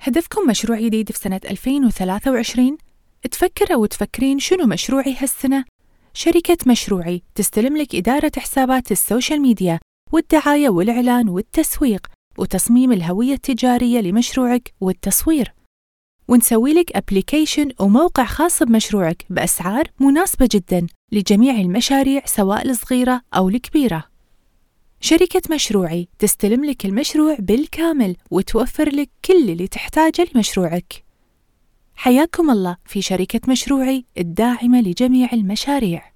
هدفكم مشروع جديد في سنة 2023؟ تفكر أو تفكرين شنو مشروعي هالسنة؟ شركة مشروعي تستلم لك إدارة حسابات السوشيال ميديا والدعاية والإعلان والتسويق وتصميم الهوية التجارية لمشروعك والتصوير، ونسوي لك أبليكيشن وموقع خاص بمشروعك بأسعار مناسبة جداً لجميع المشاريع سواء الصغيرة أو الكبيرة. شركة مشروعي تستلم لك المشروع بالكامل وتوفر لك كل اللي تحتاجه لمشروعك. حياكم الله في شركة مشروعي الداعمة لجميع المشاريع.